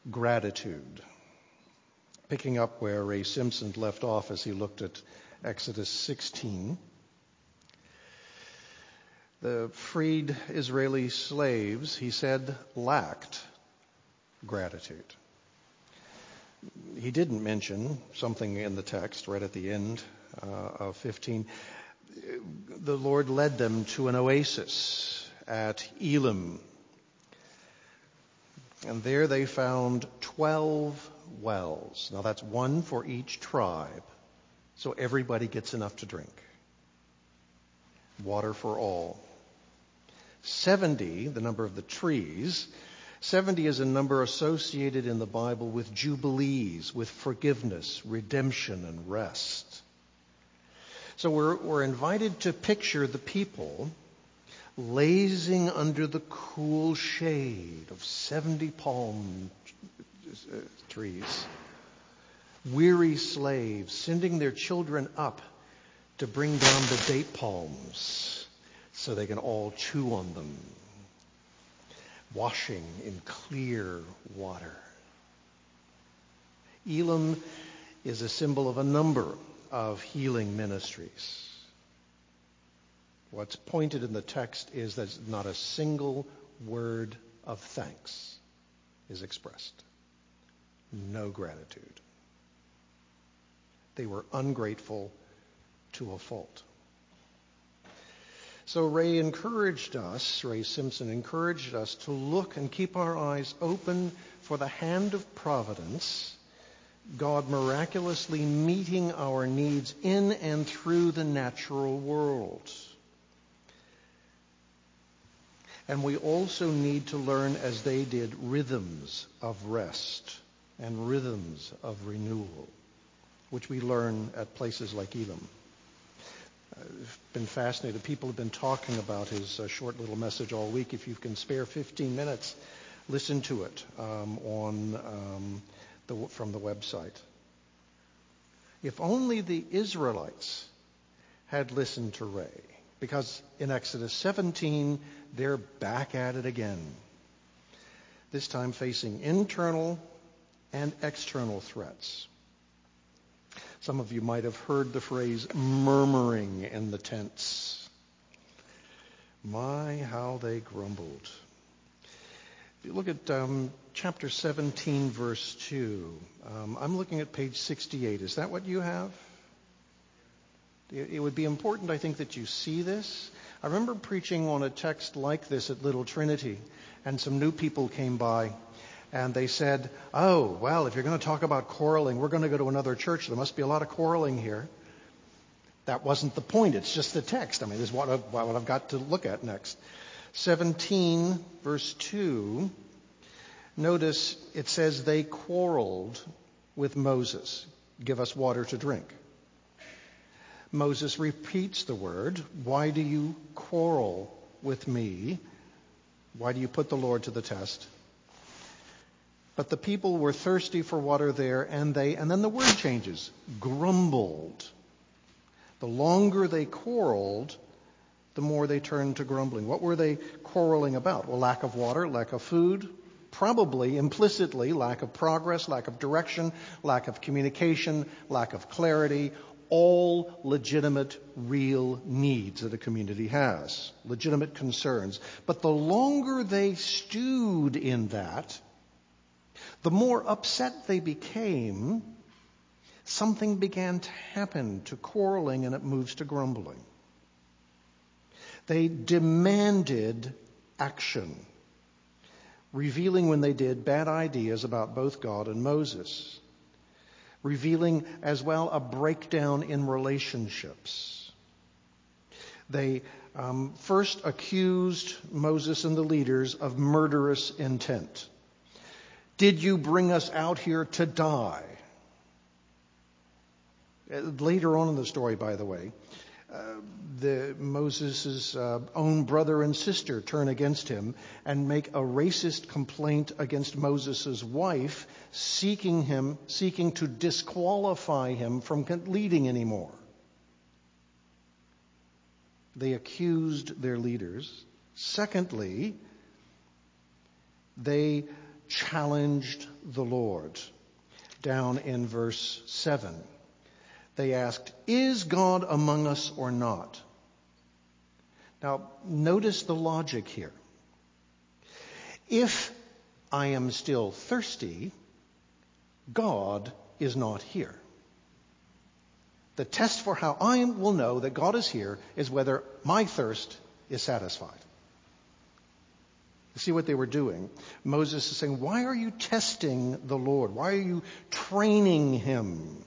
gratitude. Picking up where Ray Simpson left off as he looked at Exodus 16. The freed Israeli slaves, he said, lacked gratitude. He didn't mention something in the text right at the end of 15. The Lord led them to an oasis at Elim. And there they found 12 wells. Now that's one for each tribe. So everybody gets enough to drink. Water for all. 70, the number of the trees, 70 is a number associated in the Bible with jubilees, with forgiveness, redemption, and rest. So we're invited to picture the people lazing under the cool shade of 70 palm trees. Weary slaves sending their children up to bring down the date palms so they can all chew on them. Washing in clear water. Elim is a symbol of a number of healing ministries. What's pointed in the text is that not a single word of thanks is expressed. No gratitude. They were ungrateful to a fault. So Ray Simpson encouraged us to look and keep our eyes open for the hand of providence, God miraculously meeting our needs in and through the natural world. And we also need to learn, as they did, rhythms of rest and rhythms of renewal, which we learn at places like Elim. I've been fascinated. People have been talking about his short little message all week. If you can spare 15 minutes, listen to it from the website. If only the Israelites had listened to Ray, because in Exodus 17, they're back at it again, this time facing internal and external threats. Some of you might have heard the phrase murmuring in the tents. My, how they grumbled. If you look at chapter 17, verse 2, I'm looking at page 68. Is that what you have? It would be important, I think, that you see this. I remember preaching on a text like this at Little Trinity, and some new people came by. And they said, oh, well, if you're going to talk about quarreling, we're going to go to another church. There must be a lot of quarreling here. That wasn't the point. It's just the text. I mean, this is what I've got to look at next. 17, verse 2. Notice it says they quarreled with Moses. Give us water to drink. Moses repeats the word. Why do you quarrel with me? Why do you put the Lord to the test? But the people were thirsty for water there, and then the word changes, grumbled. The longer they quarreled, the more they turned to grumbling. What were they quarreling about? Well, lack of water, lack of food, probably implicitly lack of progress, lack of direction, lack of communication, lack of clarity, all legitimate, real needs that a community has, legitimate concerns. But the longer they stewed in that, the more upset they became, something began to happen to quarreling, and it moves to grumbling. They demanded action, revealing when they did bad ideas about both God and Moses, revealing as well a breakdown in relationships. They first accused Moses and the leaders of murderous intent. Did you bring us out here to die? Later on in the story, by the way, Moses' own brother and sister turn against him and make a racist complaint against Moses' wife, seeking to disqualify him from leading anymore. They accused their leaders. Secondly, they challenged the Lord. Down in verse 7, they asked, "Is God among us or not?" Now, notice the logic here. If I am still thirsty, God is not here. The test for how I will know that God is here is whether my thirst is satisfied. You see what they were doing? Moses is saying, why are you testing the Lord? Why are you training him?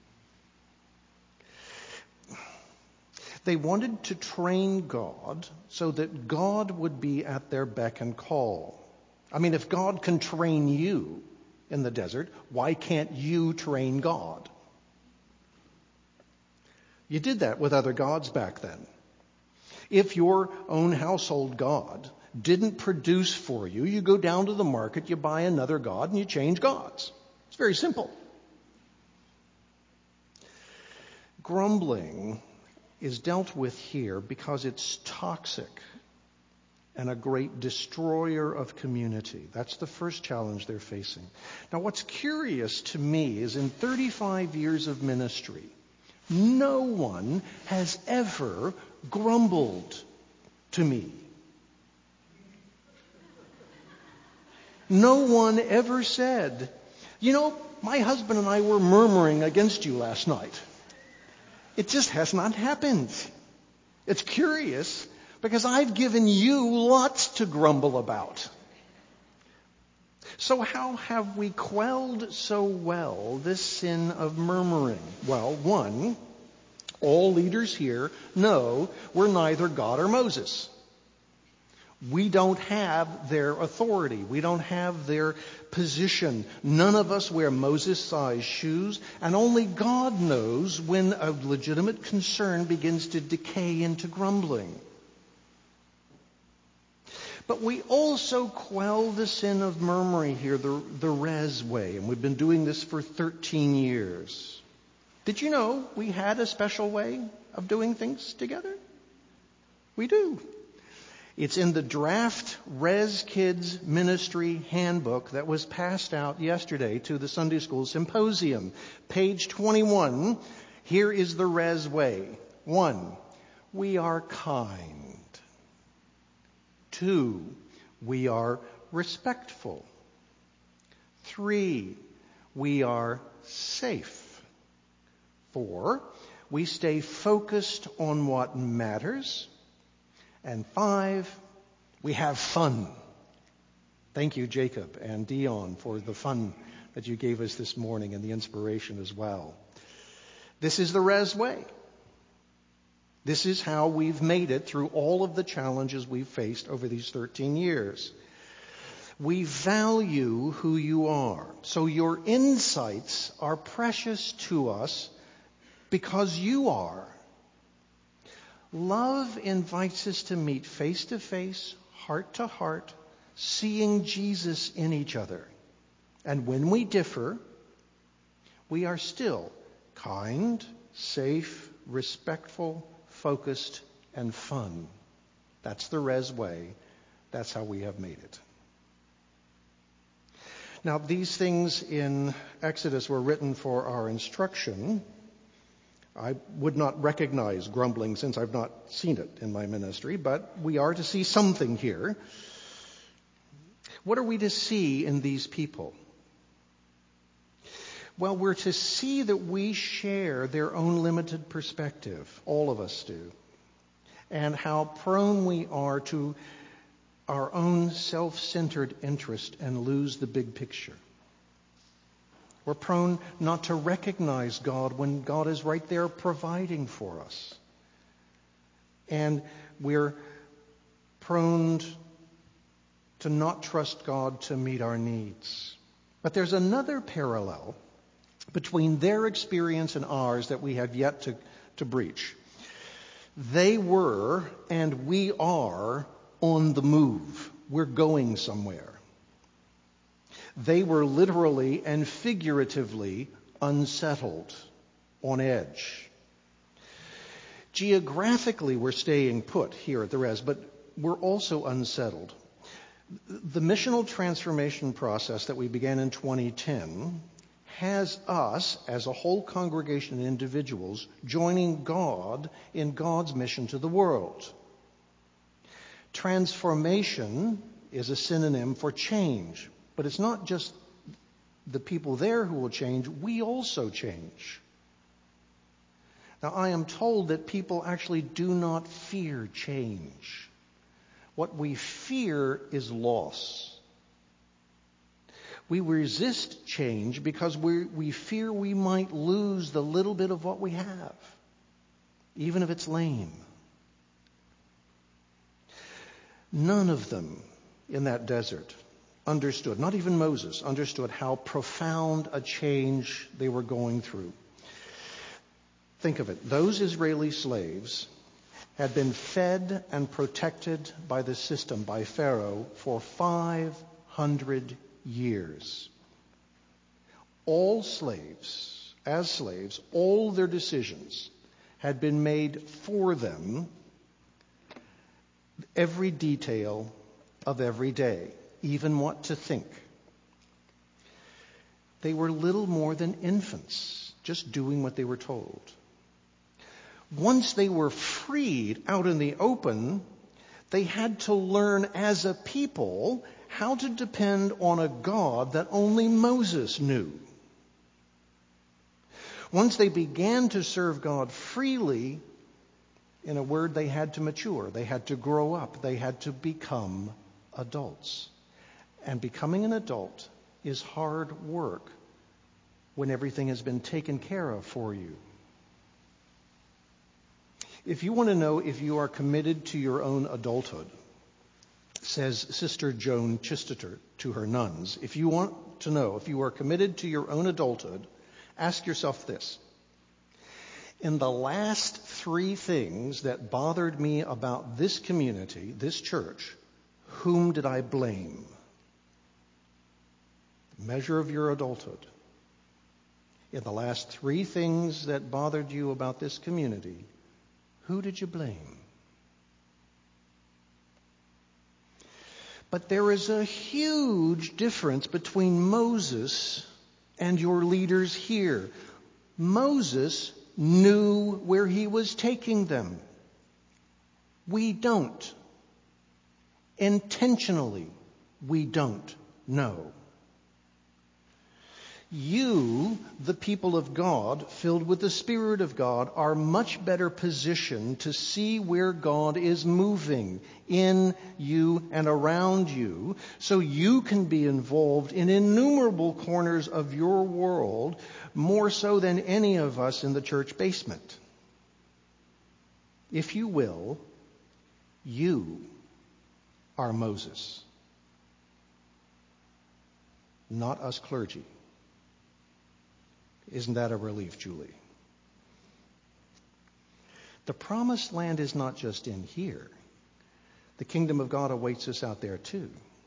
They wanted to train God so that God would be at their beck and call. I mean, if God can train you in the desert, why can't you train God? You did that with other gods back then. If your own household god didn't produce for you, you go down to the market, you buy another god, and you change gods. It's very simple. Grumbling is dealt with here because it's toxic and a great destroyer of community. That's the first challenge they're facing. Now, what's curious to me is in 35 years of ministry, no one has ever grumbled to me. No one ever said, my husband and I were murmuring against you last night. It just has not happened. It's curious because I've given you lots to grumble about. So how have we quelled so well this sin of murmuring? Well, one, all leaders here know we're neither God or Moses. We don't have their authority. We don't have their position. None of us wear Moses-sized shoes, and only God knows when a legitimate concern begins to decay into grumbling. But we also quell the sin of murmuring here the Rez way, and we've been doing this for 13 years. Did you know we had a special way of doing things together? We do. It's in the draft Res Kids Ministry Handbook that was passed out yesterday to the Sunday School Symposium. Page 21, here is the Res way. 1, we are kind. 2, we are respectful. 3, we are safe. 4, we stay focused on what matters. And 5, we have fun. Thank you, Jacob and Dion, for the fun that you gave us this morning and the inspiration as well. This is the Res way. This is how we've made it through all of the challenges we've faced over these 13 years. We value who you are. So your insights are precious to us because you are. Love invites us to meet face to face, heart to heart, seeing Jesus in each other. And when we differ, we are still kind, safe, respectful, focused, and fun. That's the Res way. That's how we have made it. Now, these things in Exodus were written for our instruction. I would not recognize grumbling since I've not seen it in my ministry, but we are to see something here. What are we to see in these people? Well, we're to see that we share their own limited perspective. All of us do. And how prone we are to our own self-centered interest and lose the big picture. We're prone not to recognize God when God is right there providing for us. And we're prone to not trust God to meet our needs. But there's another parallel between their experience and ours that we have yet to breach. They were, and we are, on the move. We're going somewhere. They were literally and figuratively unsettled, on edge. Geographically, we're staying put here at the Res, but we're also unsettled. The missional transformation process that we began in 2010 has us, as a whole congregation and individuals, joining God in God's mission to the world. Transformation is a synonym for change, but it's not just the people there who will change, we also change. Now, I am told that people actually do not fear change. What we fear is loss. We resist change because we fear we might lose the little bit of what we have, even if it's lame. None of them in that desert understood, not even Moses, understood how profound a change they were going through. Think of it. Those Israeli slaves had been fed and protected by the system, by Pharaoh, for 500 years. All slaves, as slaves, all their decisions had been made for them, every detail of every day, even what to think. They were little more than infants, just doing what they were told. Once they were freed out in the open, they had to learn as a people how to depend on a God that only Moses knew. Once they began to serve God freely, in a word, they had to mature. They had to grow up. They had to become adults. And becoming an adult is hard work when everything has been taken care of for you. If you want to know if you are committed to your own adulthood, says Sister Joan Chittister to her nuns, if you want to know if you are committed to your own adulthood, ask yourself this. In the last 3 things that bothered me about this community, this church, whom did I blame? Measure of your adulthood. In the last 3 things that bothered you about this community, who did you blame? But there is a huge difference between Moses and your leaders here. Moses knew where he was taking them. We don't. Intentionally, we don't know. You, the people of God, filled with the Spirit of God, are much better positioned to see where God is moving in you and around you, so you can be involved in innumerable corners of your world, more so than any of us in the church basement. If you will, you are Moses, not us clergy. Isn't that a relief, Julie? The promised land is not just in here. The kingdom of God awaits us out there too.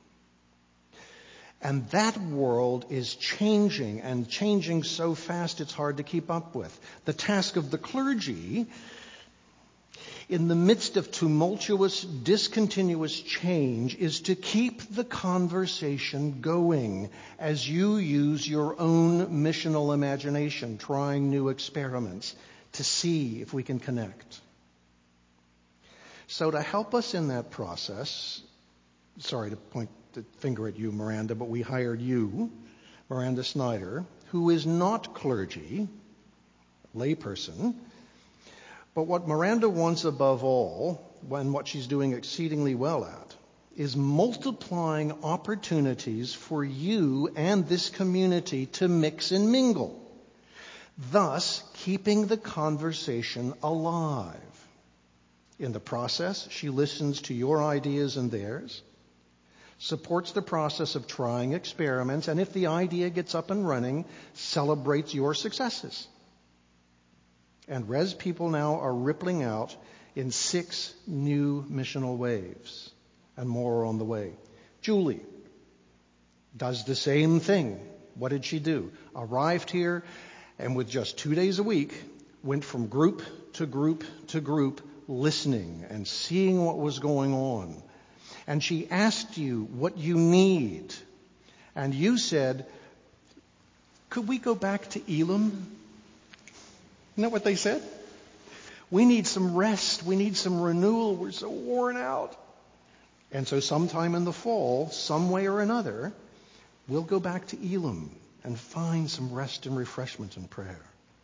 And that world is changing, and changing so fast it's hard to keep up with. The task of the clergy, in the midst of tumultuous, discontinuous change, is to keep the conversation going as you use your own missional imagination, trying new experiments to see if we can connect. So to help us in that process, sorry to point the finger at you, Miranda, but we hired you, Miranda Snyder, who is not clergy, layperson. But what Miranda wants above all, and what she's doing exceedingly well at, is multiplying opportunities for you and this community to mix and mingle, thus keeping the conversation alive. In the process, she listens to your ideas and theirs, supports the process of trying experiments, and if the idea gets up and running, celebrates your successes. And Res people now are rippling out in 6 new missional waves, and more are on the way. Julie does the same thing. What did she do? Arrived here, and with just 2 days a week, went from group to group to group, listening and seeing what was going on. and she asked you what you need, and you said, "Could we go back to Elim?" Isn't that what they said? We need some rest. We need some renewal. We're so worn out. And so sometime in the fall, some way or another, we'll go back to Elim and find some rest and refreshment and prayer.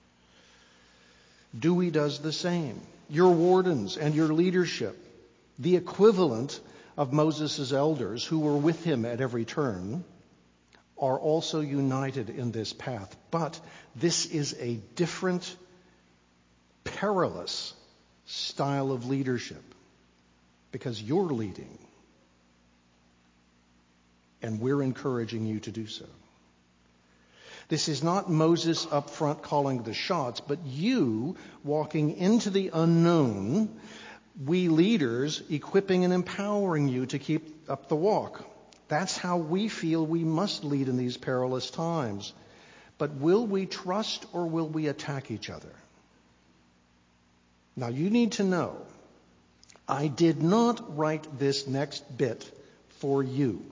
Dewey does the same. Your wardens and your leadership, the equivalent of Moses' elders who were with him at every turn, are also united in this path. But this is a different, perilous style of leadership because you're leading and we're encouraging you to do so. This is not Moses up front calling the shots, but you walking into the unknown, we leaders equipping and empowering you to keep up the walk. That's how we feel we must lead in these perilous times. But will we trust or will we attack each other? Now you need to know, I did not write this next bit for you.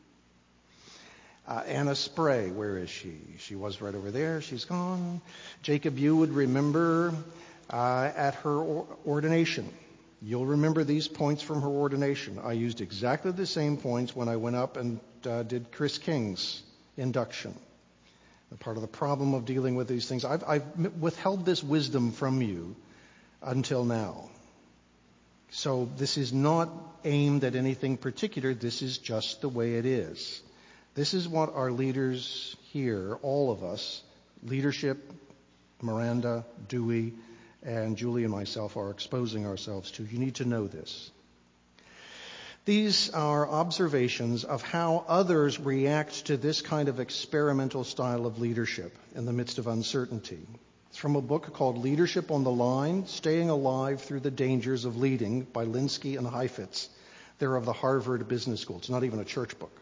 Anna Spray, where is she? She was right over there. She's gone. Jacob, you would remember at her ordination. You'll remember these points from her ordination. I used exactly the same points when I went up and did Chris King's induction. Part of the problem of dealing with these things, I've withheld this wisdom from you until now. So this is not aimed at anything particular. This is just the way it is. This is what our leaders here, all of us, leadership, Miranda, Dewey, and Julie and myself are exposing ourselves to. You need to know this. These are observations of how others react to this kind of experimental style of leadership in the midst of uncertainty. It's from a book called Leadership on the Line, Staying Alive Through the Dangers of Leading by Linsky and Heifetz. They're of the Harvard Business School. It's not even a church book.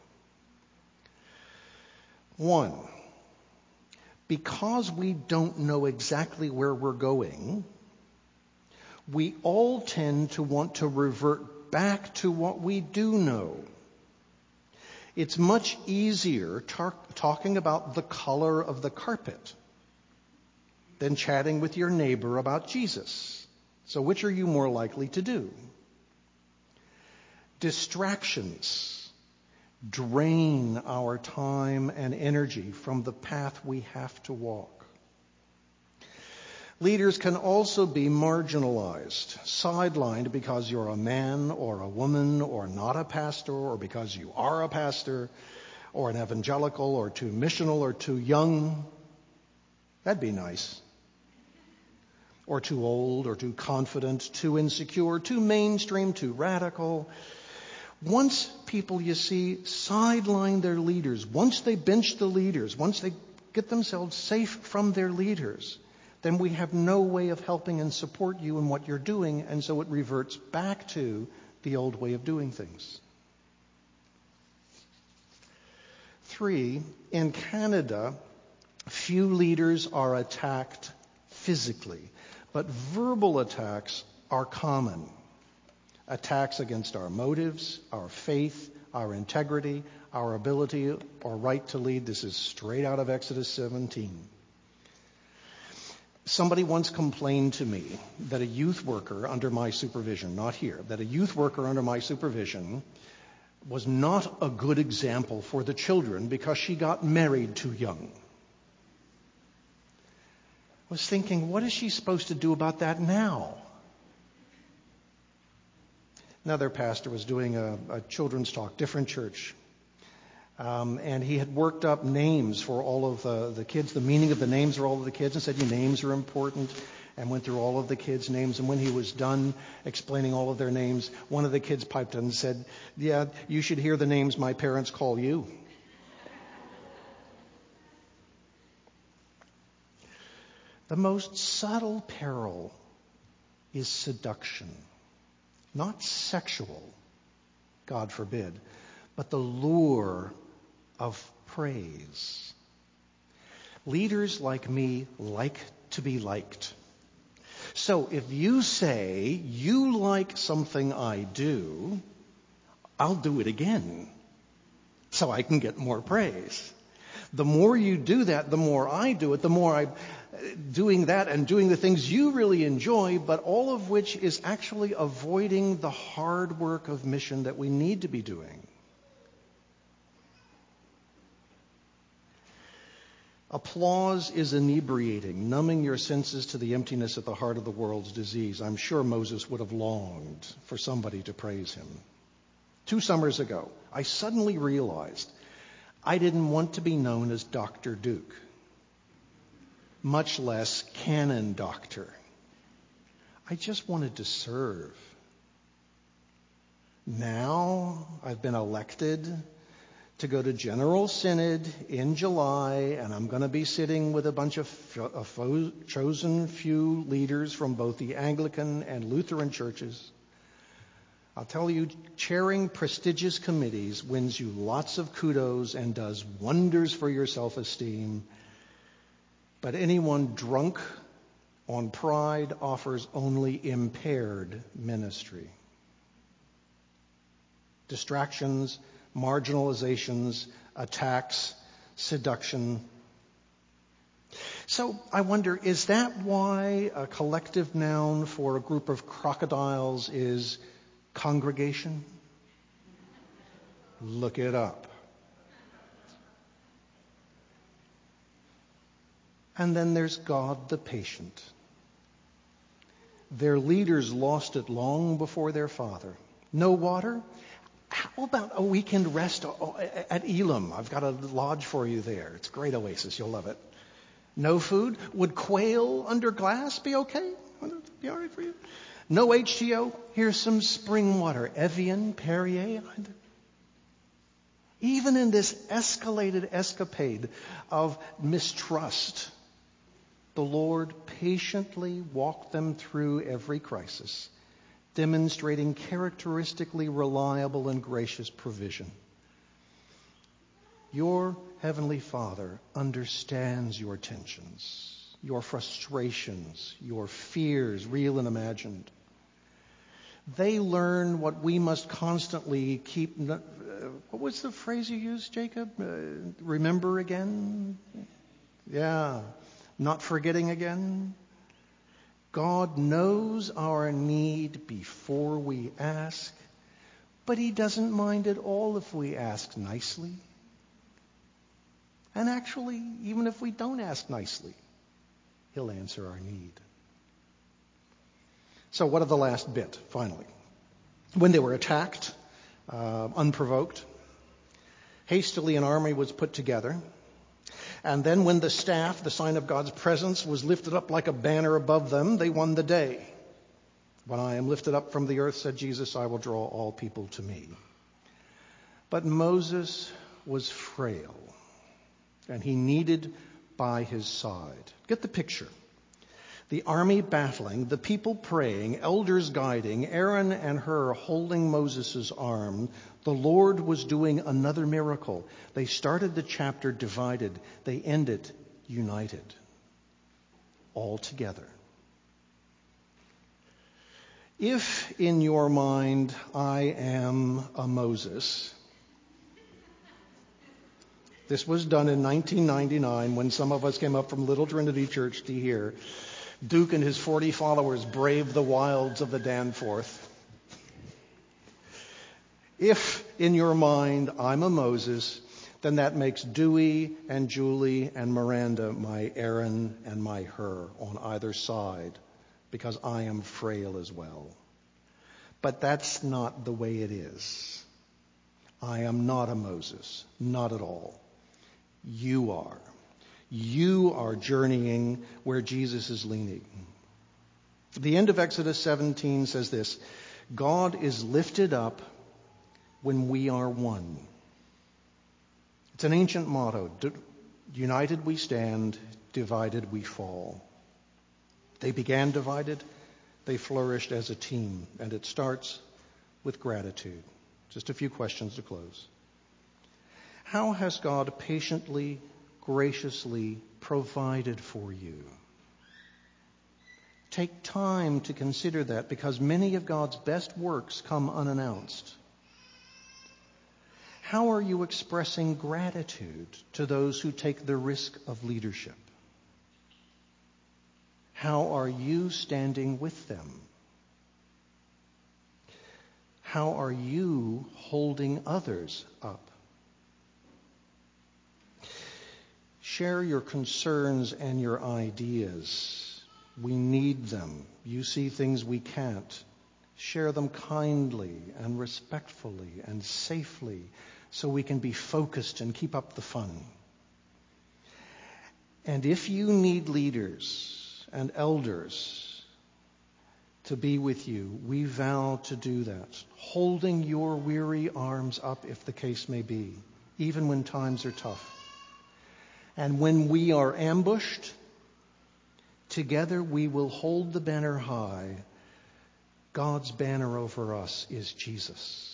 1, because we don't know exactly where we're going, we all tend to want to revert back to what we do know. It's much easier talking about the color of the carpet than chatting with your neighbor about Jesus. So which are you more likely to do? Distractions drain our time and energy from the path we have to walk. Leaders can also be marginalized, sidelined because you're a man or a woman or not a pastor, or because you are a pastor or an evangelical or too missional or too young. That'd be nice. Or too old or too confident, too insecure, too mainstream, too radical. Once people, you see, sideline their leaders, once they bench the leaders, once they get themselves safe from their leaders, then we have no way of helping and support you in what you're doing, and so it reverts back to the old way of doing things. 3, in Canada, few leaders are attacked physically, but verbal attacks are common. Attacks against our motives, our faith, our integrity, our ability or right to lead. This is straight out of Exodus 17. Somebody once complained to me that a youth worker under my supervision, not here, that a youth worker under my supervision was not a good example for the children because she got married too young. I was thinking, what is she supposed to do about that now? Another pastor was doing a children's talk, different church. And he had worked up names for all of the kids, the meaning of the names for all of the kids, and said, your names are important, and went through all of the kids' names. And when he was done explaining all of their names, one of the kids piped in and said, yeah, you should hear the names my parents call you. The most subtle peril is seduction. Not sexual, God forbid, but the lure of praise. Leaders like me like to be liked. So if you say you like something I do, I'll do it again so I can get more praise. The more you do that, the more I do it, the more I'm doing that and doing the things you really enjoy, but all of which is actually avoiding the hard work of mission that we need to be doing. Applause is inebriating, numbing your senses to the emptiness at the heart of the world's disease. I'm sure Moses would have longed for somebody to praise him. 2 summers ago, I suddenly realized I didn't want to be known as Dr. Duke, much less Canon Doctor. I just wanted to serve. Now I've been elected to go to General Synod in July, and I'm going to be sitting with a bunch of chosen few leaders from both the Anglican and Lutheran churches. I'll tell you, chairing prestigious committees wins you lots of kudos and does wonders for your self-esteem. But anyone drunk on pride offers only impaired ministry. Distractions, marginalizations, attacks, seduction. So I wonder, is that why a collective noun for a group of crocodiles is congregation? Look it up. And then there's God the patient. Their leaders lost it long before their father. No water? How about a weekend rest at Elim? I've got a lodge for you there. It's a great oasis. You'll love it. No food? Would quail under glass be okay? Would it be all right for you? No H2O? Here's some spring water. Evian, Perrier. Even in this escalated escapade of mistrust, the Lord patiently walked them through every crisis, demonstrating characteristically reliable and gracious provision. Your Heavenly Father understands your tensions, your frustrations, your fears, real and imagined. They learn what we must constantly keep. What was the phrase you used, Jacob? Remember again? Yeah. Not forgetting again. God knows our need before we ask, but He doesn't mind at all if we ask nicely. And actually, even if we don't ask nicely, He'll answer our need. So what of the last bit, finally? When they were attacked, unprovoked, hastily an army was put together. And then when the staff, the sign of God's presence, was lifted up like a banner above them, they won the day. When I am lifted up from the earth, said Jesus, I will draw all people to me. But Moses was frail, and he needed by his side. Get the picture. The army battling, the people praying, elders guiding, Aaron and Hur holding Moses' arm. The Lord was doing another miracle. They started the chapter divided. They end it united. All together. If in your mind I am a Moses, this was done in 1999 when some of us came up from Little Trinity Church to hear Duke and his 40 followers brave the wilds of the Danforth. If in your mind I'm a Moses, then that makes Dewey and Julie and Miranda my Aaron and my Hur on either side, because I am frail as well. But that's not the way it is. I am not a Moses, not at all. You are. You are journeying where Jesus is leaning. The end of Exodus 17 says this: God is lifted up when we are one. It's an ancient motto. United we stand, divided we fall. They began divided, they flourished as a team, and it starts with gratitude. Just a few questions to close. How has God patiently, graciously provided for you? Take time to consider that, because many of God's best works come unannounced. How are you expressing gratitude to those who take the risk of leadership? How are you standing with them? How are you holding others up? Share your concerns and your ideas. We need them. You see things we can't. Share them kindly and respectfully and safely so we can be focused and keep up the fun. And if you need leaders and elders to be with you, we vow to do that, holding your weary arms up if the case may be, even when times are tough. And when we are ambushed, together we will hold the banner high. God's banner over us is Jesus.